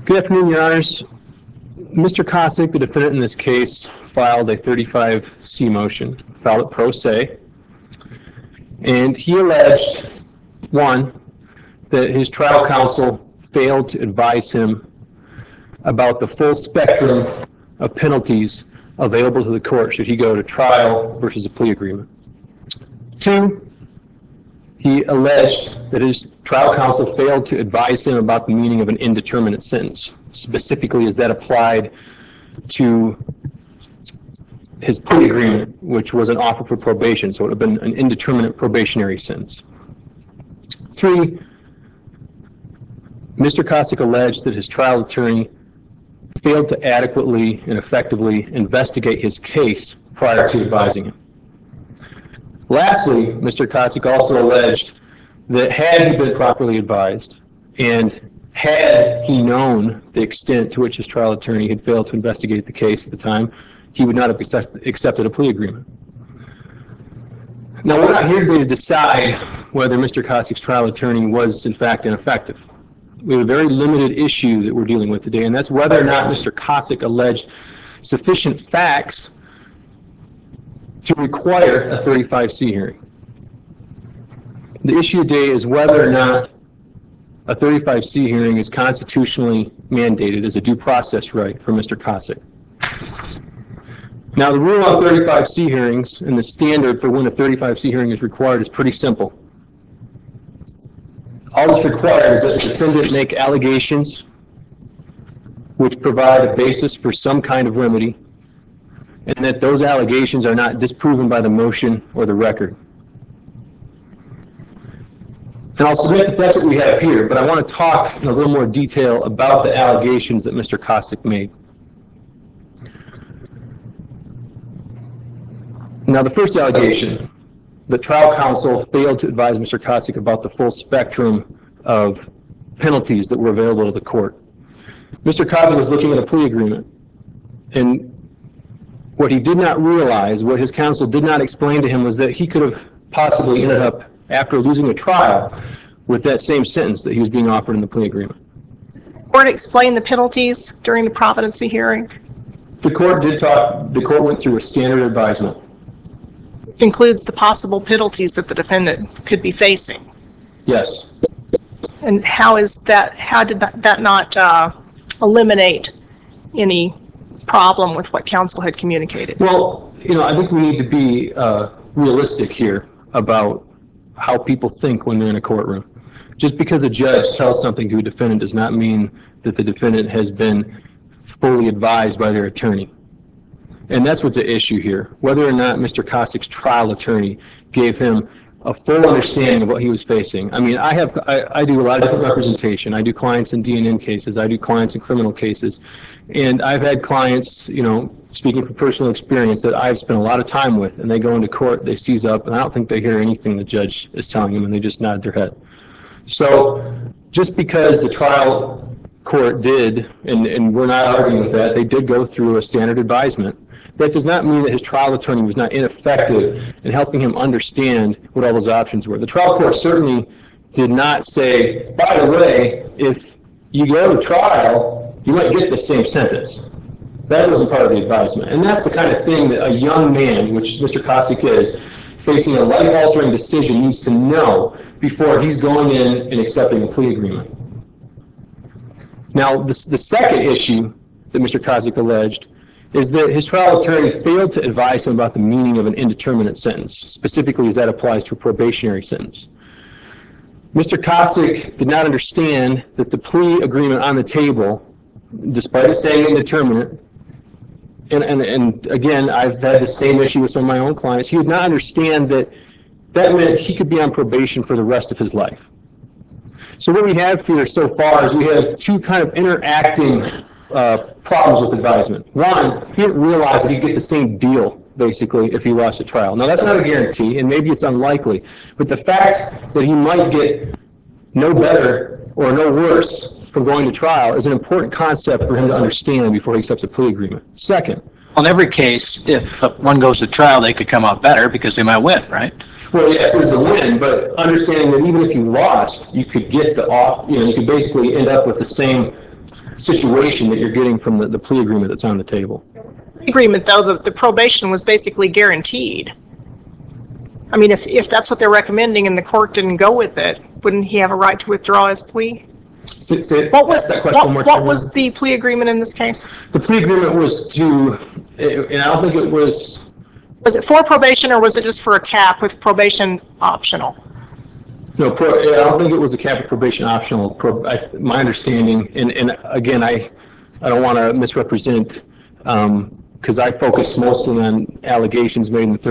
Good afternoon, Your Honors. Mr. Kosick, the defendant in this case, filed a 35C motion, filed it pro se, and he alleged, one, that his trial counsel failed to advise him about the full spectrum of penalties available to the court should he go to trial versus a plea agreement. Two, he alleged that his trial counsel failed to advise him about the meaning of an indeterminate sentence, specifically as that applied to his plea agreement, which was an offer for probation, so it would have been an indeterminate probationary sentence. Three, Mr. Kosick alleged that his trial attorney failed to adequately and effectively investigate his case prior to advising him. Lastly, Mr. Kosick also alleged that had he been properly advised and had he known the extent to which his trial attorney had failed to investigate the case at the time, he would not have accepted a plea agreement. Now, we're not here to decide whether Mr. Kosick's trial attorney was, in fact, ineffective. We have a very limited issue that we're dealing with today, and that's whether or not Mr. Kosick alleged sufficient facts to require a 35C hearing. The issue today is whether or not a 35C hearing is constitutionally mandated as a due process right for Mr. Kosick. Now, the rule on 35C hearings and the standard for when a 35C hearing is required is pretty simple. All that's required is that the defendant make allegations which provide a basis for some kind of remedy, and that those allegations are not disproven by the motion or the record. And I'll submit that that's what we have here, but I want to talk in a little more detail about the allegations that Mr. Kosick made. Now, the first allegation, the trial counsel failed to advise Mr. Kosick about the full spectrum of penalties that were available to the court. Mr. Kosick was looking at a plea agreement, and what he did not realize, what his counsel did not explain to him, was that he could have possibly ended up, after losing a trial, with that same sentence that he was being offered in the plea agreement. The court explained the penalties during the providency hearing? The court did talk, the court went through a standard advisement. Which includes the possible penalties that the defendant could be facing? Yes. And how did that not eliminate any problem with what counsel had communicated? Well, I think we need to be realistic here about how people think when they're in a courtroom. Just because a judge tells something to a defendant does not mean that the defendant has been fully advised by their attorney. And that's what's at issue here, whether or not Mr. Kosick's trial attorney gave him a full understanding of what he was facing. I mean, I do a lot of different representation. I do clients in DNN cases. I do clients in criminal cases. And I've had clients, speaking from personal experience, that I've spent a lot of time with, and they go into court, they seize up, and I don't think they hear anything the judge is telling them, and they just nod their head. So just because the trial court did, and we're not arguing with that, they did go through a standard advisement, that does not mean that his trial attorney was not ineffective in helping him understand what all those options were. The trial court certainly did not say, by the way, if you go to trial, you might get the same sentence. That wasn't part of the advisement. And that's the kind of thing that a young man, which Mr. Kosick is, facing a life-altering decision needs to know before he's going in and accepting a plea agreement. Now, the second issue that Mr. Kosick alleged is that his trial attorney failed to advise him about the meaning of an indeterminate sentence, specifically as that applies to a probationary sentence. Mr. Kosick did not understand that the plea agreement on the table, despite it saying indeterminate, and again, I've had the same issue with some of my own clients, he did not understand that that meant he could be on probation for the rest of his life. So what we have here so far is we have two kind of interacting problems with advisement. One, he didn't realize that he'd get the same deal, basically, if he lost a trial. Now, that's not a guarantee, and maybe it's unlikely, but the fact that he might get no better or no worse from going to trial is an important concept for him to understand before he accepts a plea agreement. Second, well, in every case, if one goes to trial, they could come out better because they might win, right? Well, yes, there's the win, but understanding that even if you lost, you could get the off, you could basically end up with the same situation that you're getting from the plea agreement that's on the table. Agreement, though, the probation was basically guaranteed. I mean, if that's what they're recommending and the court didn't go with it, wouldn't he have a right to withdraw his plea? What was the plea agreement in this case? The plea agreement was to, and I don't think it was. Was it for probation or was it just for a cap with probation optional? No, I don't think it was a cap of probation optional. My understanding, and again, I don't want to misrepresent, because I focus mostly on allegations made in the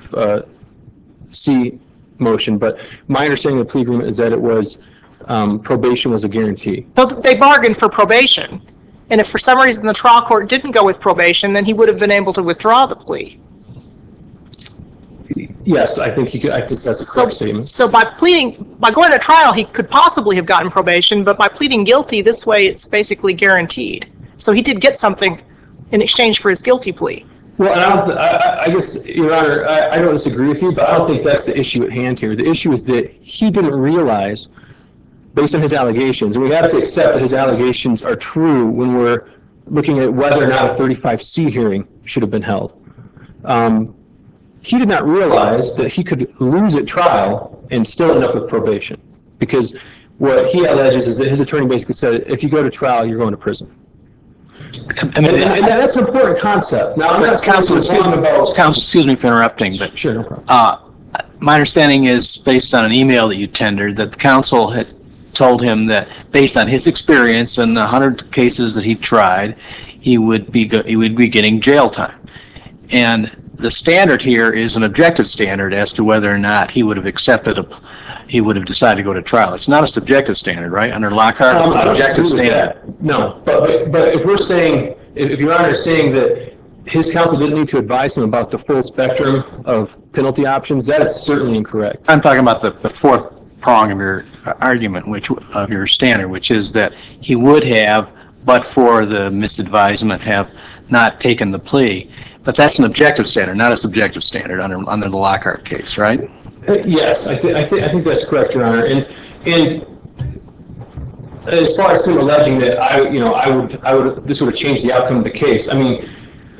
35C motion, but my understanding of the plea agreement is that it was probation was a guarantee. So they bargained for probation, and if for some reason the trial court didn't go with probation, then he would have been able to withdraw the plea. Yes, I think he could. I think that's a correct statement. So by going to trial, he could possibly have gotten probation, but by pleading guilty this way, it's basically guaranteed. So he did get something in exchange for his guilty plea. Well, I guess, Your Honor, I don't disagree with you, but I don't think that's the issue at hand here. The issue is that he didn't realize, based on his allegations, and we have to accept that his allegations are true when we're looking at whether or not a 35C hearing should have been held. He did not realize that he could lose at trial and still end up with probation, because what he alleges is that his attorney basically said, if you go to trial, you're going to prison. And that's an important concept. Now, I'm not Counsel, excuse me for interrupting, but sure, no problem. My understanding is, based on an email that you tendered, that the counsel had told him that, based on his experience and the 100 cases that he tried, he would be getting jail time. And the standard here is an objective standard as to whether or not he would have he would have decided to go to trial. It's not a subjective standard, right? Under Lockhart, it's an objective standard. No, but if we're saying, if Your Honor is saying that his counsel didn't need to advise him about the full spectrum of penalty options, that is certainly incorrect. I'm talking about the fourth prong of your argument, of your standard, which is that he would have, but for the misadvisement, have not taken the plea. But that's an objective standard, not a subjective standard under the Lockhart case, right? Yes, I think that's correct, Your Honor. And as far as him alleging that this would have changed the outcome of the case, I mean,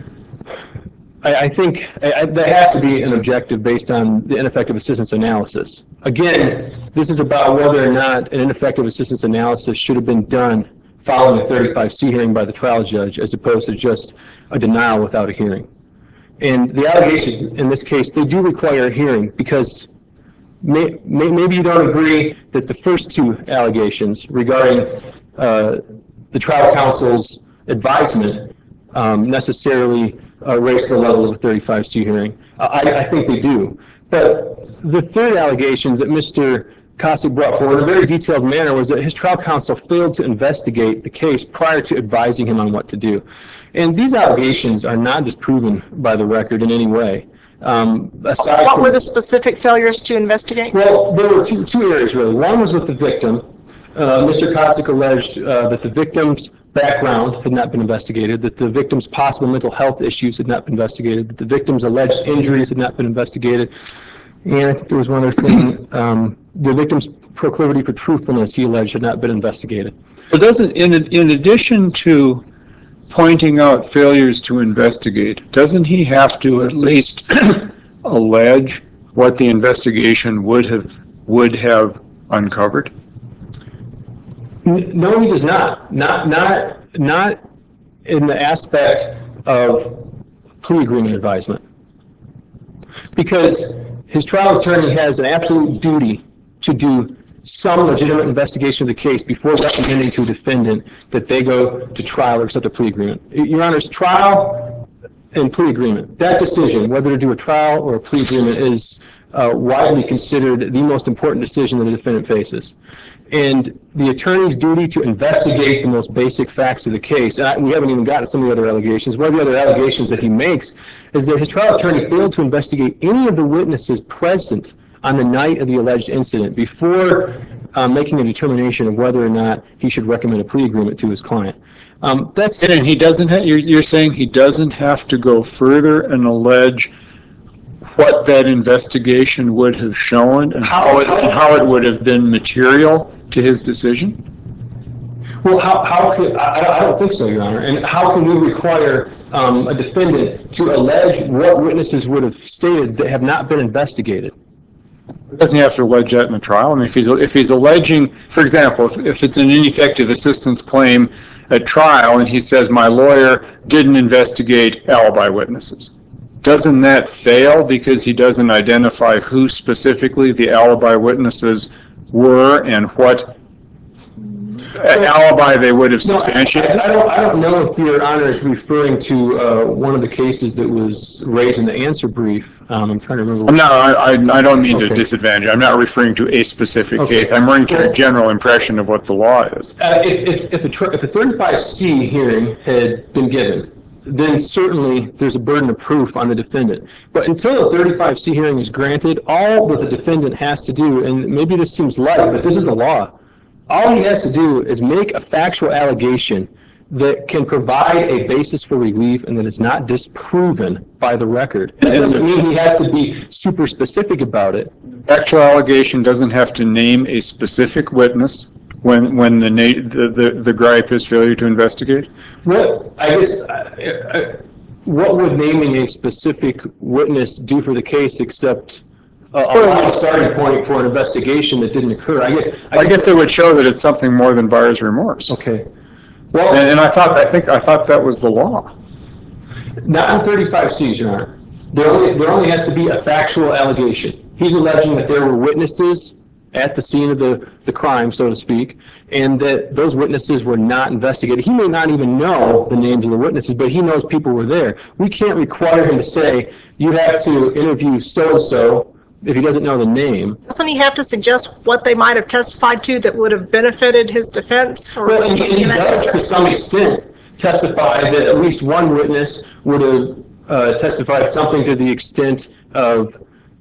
I think that has to be an objective based on the ineffective assistance analysis. Again, this is about whether or not an ineffective assistance analysis should have been done following a 35C hearing by the trial judge, as opposed to just a denial without a hearing. And the allegations in this case, they do require a hearing, because maybe you don't agree that the first two allegations regarding the trial counsel's advisement necessarily raise the level of a 35C hearing. I think they do. But the third allegation that Mr. Kosick brought forward in a very detailed manner was that his trial counsel failed to investigate the case prior to advising him on what to do. And these allegations are not disproven by the record in any way. What were the specific failures to investigate? Well, there were two areas, really. One was with the victim. Mr. Kosick alleged that the victim's background had not been investigated, that the victim's possible mental health issues had not been investigated, that the victim's alleged injuries had not been investigated. And I think there was one other thing. The victim's proclivity for truthfulness, he alleged, had not been investigated. But doesn't, in addition to pointing out failures to investigate, doesn't he have to at least allege what the investigation would have uncovered? No, he does not. Not in the aspect of plea agreement advisement. Because his trial attorney has an absolute duty to do some legitimate investigation of the case before recommending to a defendant that they go to trial or accept a plea agreement. Your Honor's, trial and plea agreement, that decision, whether to do a trial or a plea agreement, is widely considered the most important decision that a defendant faces. And the attorney's duty to investigate the most basic facts of the case, and we haven't even gotten to some of the other allegations. One of the other allegations that he makes is that his trial attorney failed to investigate any of the witnesses present on the night of the alleged incident before making a determination of whether or not he should recommend a plea agreement to his client. And he doesn't have, you're saying he doesn't have to go further and allege what that investigation would have shown and how it would have been material to his decision? Well, how could, I don't think so, Your Honor. And how can we require a defendant to allege what witnesses would have stated that have not been investigated? Doesn't he have to allege that in the trial? I mean, if he's alleging, for example, if it's an ineffective assistance claim at trial and he says, my lawyer didn't investigate alibi witnesses, doesn't that fail because he doesn't identify who specifically the alibi witnesses were and what alibi they would have substantiated? I don't know if Your Honor is referring to one of the cases that was raised in the answer brief. I'm trying to remember. No, I don't mean to disadvantage. I'm not referring to a specific case. I'm referring to a general impression of what the law is. If a 35C hearing had been given, then certainly there's a burden of proof on the defendant. But until a 35C hearing is granted, all that the defendant has to do, and maybe this seems light, but this is the law, all he has to do is make a factual allegation that can provide a basis for relief and that is not disproven by the record. That doesn't mean he has to be super specific about it. Factual allegation doesn't have to name a specific witness when the gripe is failure to investigate? Well, I guess, what would naming a specific witness do for the case except a starting point for an investigation that didn't occur? I guess it would show that it's something more than buyer's remorse. Okay. Well, and I thought that was the law. Not in 35Cs, Your Honor. There only has to be a factual allegation. He's alleging that there were witnesses at the scene of the crime, so to speak, and that those witnesses were not investigated. He may not even know the names of the witnesses, but he knows people were there. We can't require him to say, you have to interview so-and-so if he doesn't know the name. Doesn't he have to suggest what they might have testified to that would have benefited his defense? Or well, and he does, to some extent, testify that at least one witness would have testified something to the extent of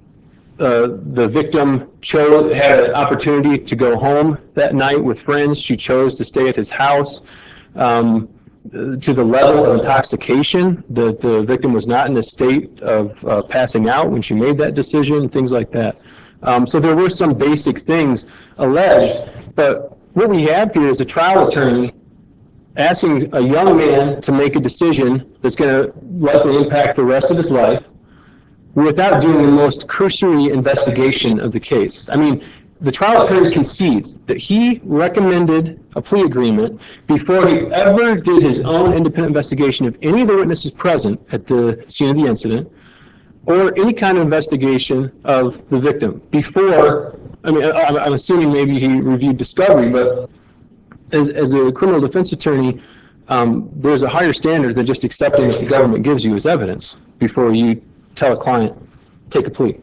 the victim had an opportunity to go home that night with friends. She chose to stay at his house. To the level of intoxication, that the victim was not in a state of passing out when she made that decision, things like that. So there were some basic things alleged, but what we have here is a trial attorney asking a young man to make a decision that's going to likely impact the rest of his life without doing the most cursory investigation of the case. I mean, the trial attorney concedes that he recommended a plea agreement before he ever did his own independent investigation of any of the witnesses present at the scene of the incident or any kind of investigation of the victim before. I mean, I'm assuming maybe he reviewed discovery, but as a criminal defense attorney, there's a higher standard than just accepting what the government gives you as evidence before you tell a client, take a plea.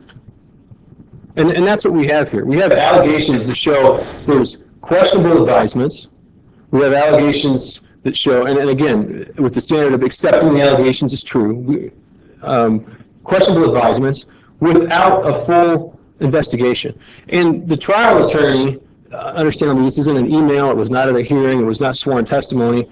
And that's what we have here. We have allegations that show there's questionable advisements. We have allegations that show, and again, with the standard of accepting the allegations is true, questionable advisements without a full investigation. And the trial attorney, understandably, this isn't an email, it was not at a hearing, it was not sworn testimony,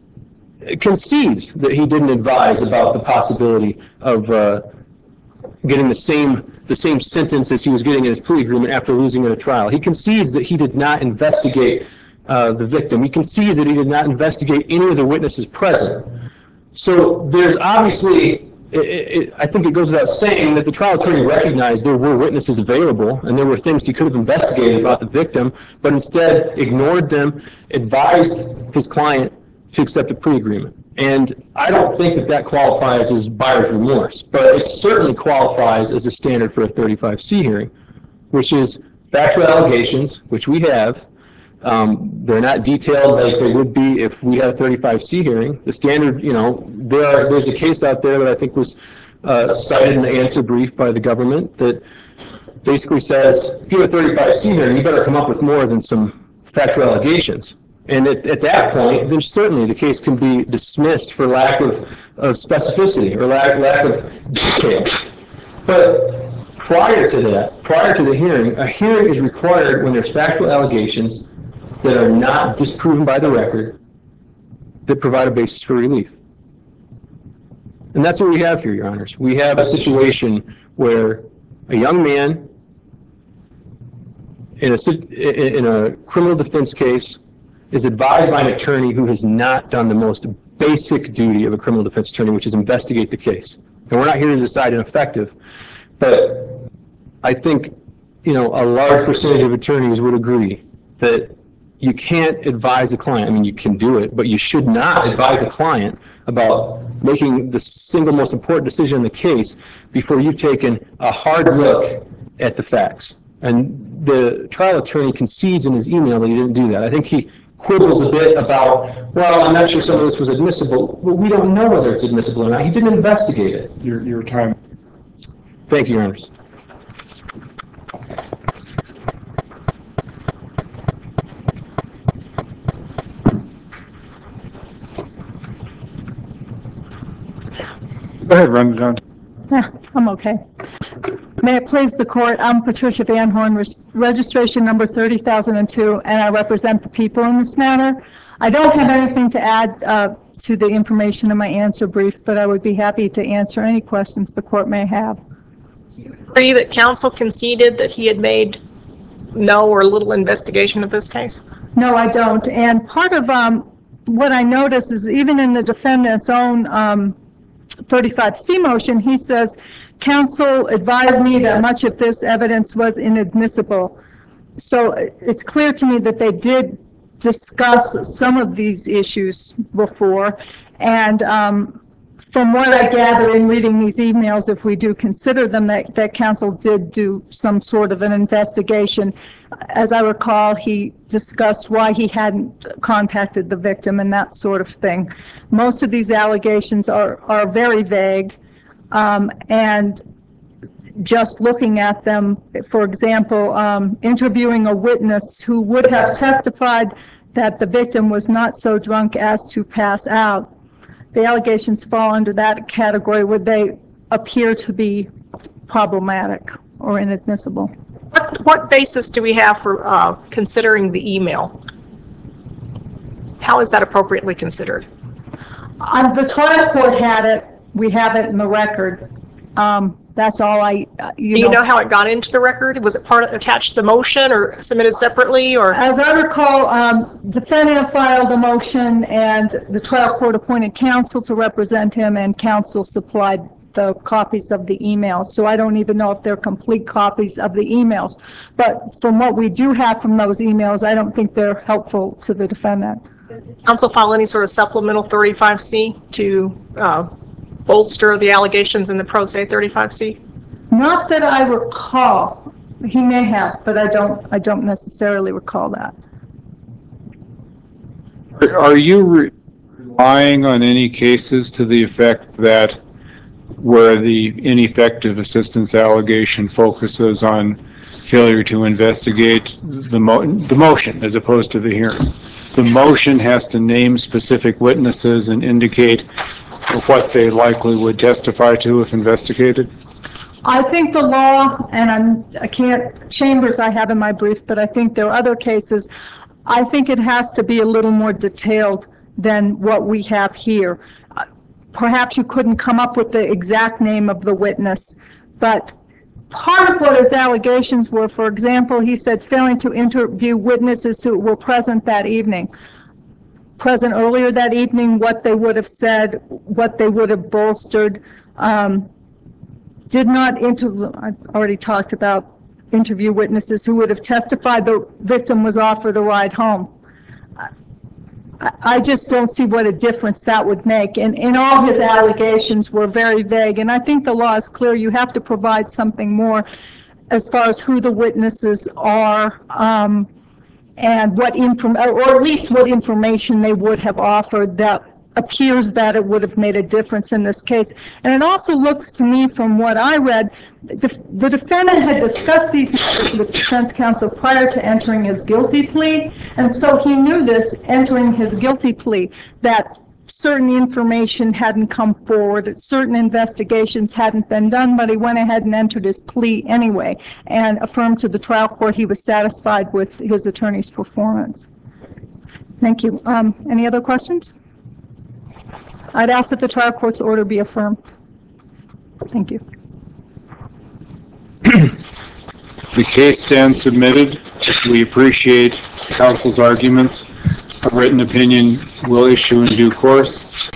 concedes that he didn't advise about the possibility of getting the same sentence as he was getting in his plea agreement after losing in a trial. He concedes that he did not investigate the victim. He concedes that he did not investigate any of the witnesses present. So there's obviously, I think it goes without saying that the trial attorney recognized there were witnesses available and there were things he could have investigated about the victim, but instead ignored them, advised his client to accept a plea agreement. And I don't think that that qualifies as buyer's remorse, but it certainly qualifies as a standard for a 35C hearing, which is factual allegations, which we have. They're not detailed like they would be if we had a 35C hearing. The standard, you know, there's a case out there that I think was cited in the answer brief by the government that basically says, if you have a 35C hearing, you better come up with more than some factual allegations. And at that point, then certainly the case can be dismissed for lack of specificity or lack of detail. But prior to that, prior to the hearing, a hearing is required when there's factual allegations that are not disproven by the record that provide a basis for relief. And that's what we have here, Your Honors. We have a situation where a young man in a criminal defense case is advised by an attorney who has not done the most basic duty of a criminal defense attorney, which is investigate the case. And we're not here to decide ineffective, but I think, a large percentage of attorneys would agree that you can't advise a client. I mean, you can do it, but you should not advise a client about making the single most important decision in the case before you've taken a hard look at the facts. And the trial attorney concedes in his email that he didn't do that. I think he quibbles a bit about, well, I'm not sure some of this was admissible, but we don't know whether it's admissible or not. He didn't investigate it. Your time. Thank you, Your Honors. Go ahead, run it down. Yeah, I'm okay. May it please the court, I'm Patricia Van Horn, registration number 30,002, and I represent the people in this matter. I don't have anything to add to the information in my answer brief, but I would be happy to answer any questions the court may have. Agree that counsel conceded that he had made no or little investigation of this case? No, I don't. And part of what I notice is even in the defendant's own 35C motion, he says, counsel advised me that much of this evidence was inadmissible. So it's clear to me that they did discuss some of these issues before. And from what I gather in reading these emails, if we do consider them, that counsel did do some sort of an investigation. As I recall, he discussed why he hadn't contacted the victim and that sort of thing. Most of these allegations are very vague, and just looking at them, for example, interviewing a witness who would have testified that the victim was not so drunk as to pass out. The allegations fall under that category where they appear to be problematic or inadmissible. What basis do we have for considering the email? How is that appropriately considered? The trial court had it. We have it in the record. That's all I, Do you know how it got into the record? Was it attached to the motion or submitted separately? Or as I recall, defendant filed a motion and the trial court appointed counsel to represent him, and counsel supplied the copies of the emails. So I don't even know if they're complete copies of the emails. But from what we do have from those emails, I don't think they're helpful to the defendant. counsel file any sort of supplemental 35C to bolster the allegations in the pro se 35C? Not that I recall. He may have, but I don't necessarily recall that. Are you relying on any cases to the effect that where the ineffective assistance allegation focuses on failure to investigate the motion as opposed to the hearing? The motion has to name specific witnesses and indicate what they likely would testify to if investigated? I think the law, and I can't, Chambers I have in my brief, but I think there are other cases. I think it has to be a little more detailed than what we have here. Perhaps you couldn't come up with the exact name of the witness, but part of what his allegations were, for example, he said failing to interview witnesses who were present that evening. Present earlier that evening, what they would have said, what they would have bolstered. Did not interview, I already talked about interview witnesses who would have testified the victim was offered a ride home. I just don't see what a difference that would make. And all his allegations were very vague. And I think the law is clear. You have to provide something more as far as who the witnesses are, and what or at least what information they would have offered that appears that it would have made a difference in this case. And it also looks to me from what I read, the defendant had discussed these matters with defense counsel prior to entering his guilty plea. And so he knew this entering his guilty plea, that certain information hadn't come forward, certain investigations hadn't been done, but he went ahead and entered his plea anyway and affirmed to the trial court he was satisfied with his attorney's performance. Thank you. Any other questions? I'd ask that the trial court's order be affirmed. Thank you. The case stands submitted. We appreciate counsel's arguments. A written opinion will issue in due course.